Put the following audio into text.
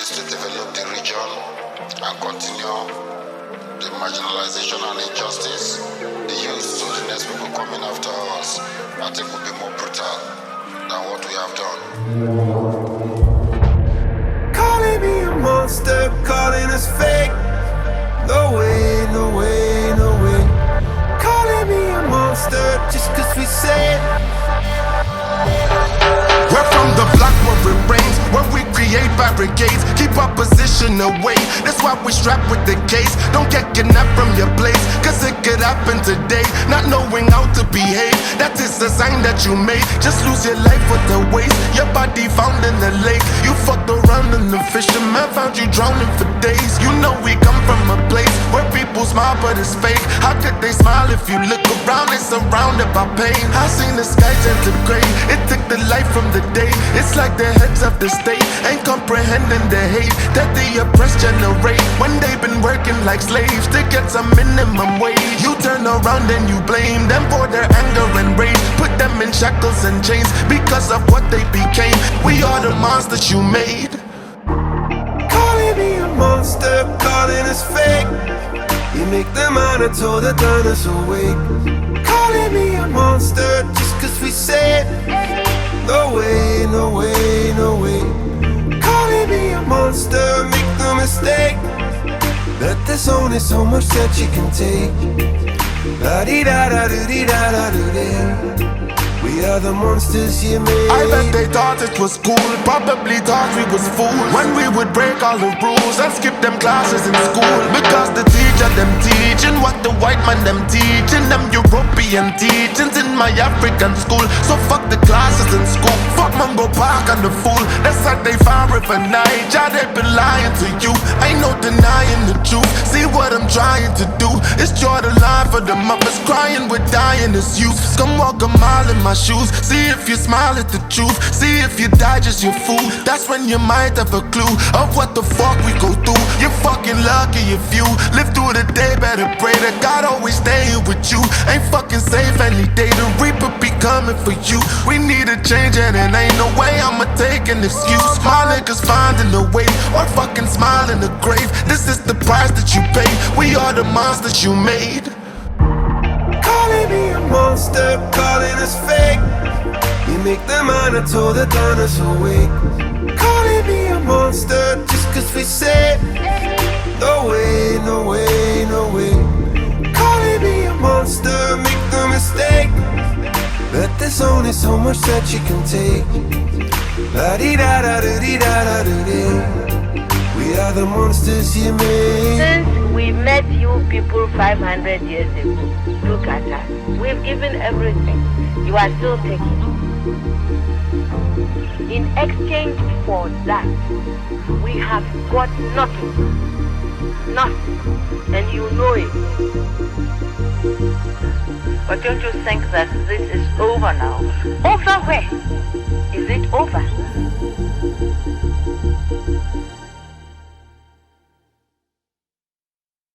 to develop the region and continue the marginalization and injustice, the youth, so the next people coming after us, I think will be more brutal than what we have done. Calling me a monster, calling us fake. No way, no way, no way. Calling me a monster just cause we say it. We're from the block where it rains, where we create barricades, keep our position away. That's why we strap with the case. Don't get kidnapped from your place, cause it could happen today. Not knowing how to behave, that is a sign that you made. Just lose your life with the waste, your body found in the lake. You fucked around and the fisherman found you drowning for days. You know we come from a place where people smile but it's fake. How could they smile if you look around? It's surrounded by pain. I seen the sky turn to gray, it took the life from the day. It's like the heads of the state ain't comprehending the hate that the oppressed generate when they've been working like slaves to get some minimum wage. You turn around and you blame them for their anger and rage, put them in shackles and chains because of what they became. We are the monsters you made. Calling me a monster, calling us fake. You make them undertow the donors awake. Calling me a monster just cause we say it. No way, no way, no way. Calling me a monster, make no mistake. But there's only so much that you can take. La-dee-da-da-doo-dee-da-da-doo-dee. We are the monsters you made. I bet they thought it was cool, probably thought we was fools when we would break all the rules and skip them classes in school. Because the teacher them teaching what the white man them teaching, them European teachings in my African school. So fuck the classes in school, fuck Mungo Park and the fool. That's like they found River Niger, they been lying to you. Ain't no denying the truth, see what I'm trying to do is draw the line for the mothers crying with dying as youth. Come walk a mile in my shoes, see if you smile at the truth, see if you die just your fool. That's when you might have a clue of what the fuck we go through. You're fucking lucky if you live through the day, better pray that God always stay here with you. Ain't fucking safe any day, the reaper be coming for you. We need a change and it ain't no way I'ma take an excuse. My niggas finding a way or fucking smile in the grave. This is the price that you pay, we are the monsters you made. Calling me a monster, calling us fake. You make them undertow the donors awake. Calling me a monster just cause we say it. No way, no way, no way. Calling me a monster, make no mistake. But there's only so much that you can take. La-dee-da-da-doo-dee-da-da-doo-dee. We are the monsters you made. Since we met you people 500 years ago, look at us. We've given everything. You are still taking. In exchange for that, we have got nothing. Nothing. And you know it. But don't you think that this is over now? Over where? Is it over?